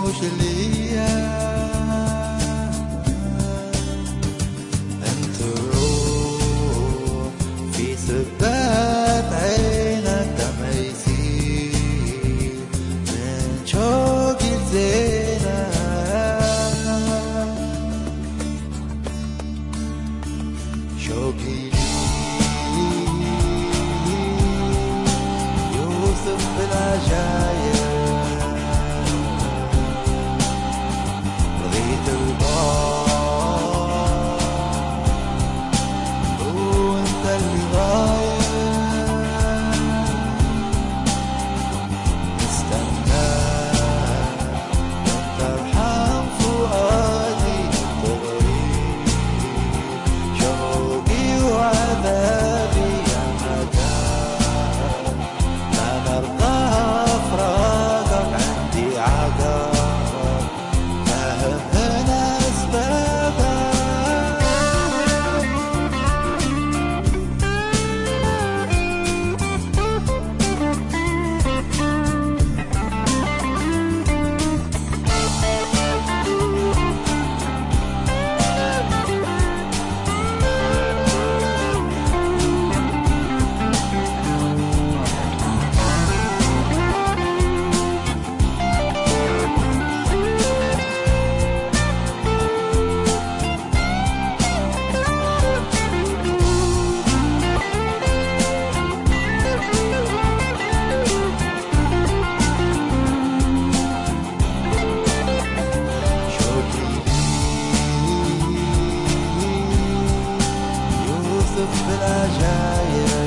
مش ليا. انت الروح في ثبات عينك دمع يسيل من شوقي لزينك. شوقي يوصف بالعجايب. رغيت البار وانت اللي غايب. نستناك ترحم فؤادي تغريب شوقي وعذابي يا مكان ما نرضى فراقك. عندي عقاب فهم هنا اسبابك. يوسف بالعجايب.